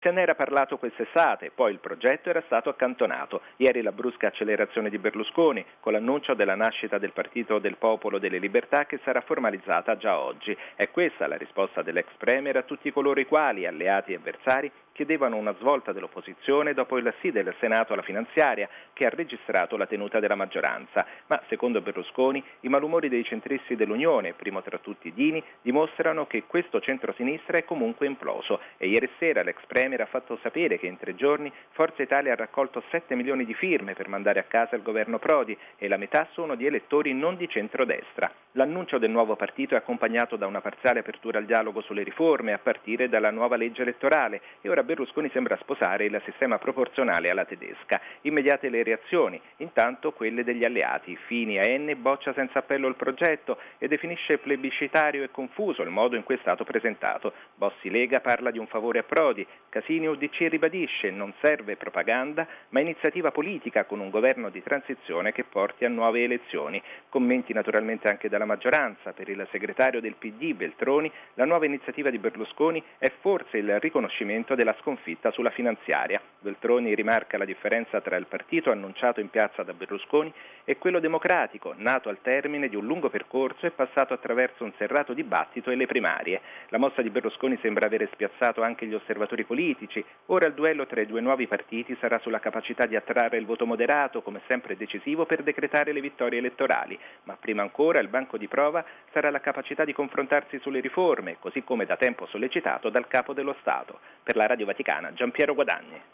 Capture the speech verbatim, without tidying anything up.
Se ne era parlato quest'estate, poi il progetto era stato accantonato. Ieri la brusca accelerazione di Berlusconi, con l'annuncio della nascita del Partito del Popolo delle Libertà che sarà formalizzata già oggi. È questa la risposta dell'ex premier a tutti coloro i quali, alleati e avversari, chiedevano una svolta dell'opposizione dopo il sì del Senato alla finanziaria che ha registrato la tenuta della maggioranza. Ma secondo Berlusconi i malumori dei centristi dell'Unione, primo tra tutti Dini, dimostrano che questo centrosinistra è comunque imploso e ieri sera l'ex premier ha fatto sapere che in tre giorni Forza Italia ha raccolto sette milioni di firme per mandare a casa il governo Prodi e la metà sono di elettori non di centrodestra. L'annuncio del nuovo partito è accompagnato da una parziale apertura al dialogo sulle riforme a partire dalla nuova legge elettorale e ora Berlusconi sembra sposare il sistema proporzionale alla tedesca. Immediate le reazioni, intanto quelle degli alleati. Fini A N boccia senza appello il progetto e definisce plebiscitario e confuso il modo in cui è stato presentato. Bossi Lega parla di un favore a Prodi, Casini U D C ribadisce non serve propaganda ma iniziativa politica con un governo di transizione che porti a nuove elezioni. Commenti naturalmente anche dalla maggioranza. Per il segretario del P D Veltroni la nuova iniziativa di Berlusconi è forse il riconoscimento della sconfitta sulla finanziaria. Veltroni rimarca la differenza tra il partito annunciato in piazza da Berlusconi e quello democratico, nato al termine di un lungo percorso e passato attraverso un serrato dibattito e le primarie. La mossa di Berlusconi sembra avere spiazzato anche gli osservatori politici. Ora il duello tra i due nuovi partiti sarà sulla capacità di attrarre il voto moderato, come sempre decisivo per decretare le vittorie elettorali. Ma prima ancora il banco di prova sarà la capacità di confrontarsi sulle riforme, così come da tempo sollecitato dal Capo dello Stato. Per la Radio Vaticana, Giampiero Guadagni.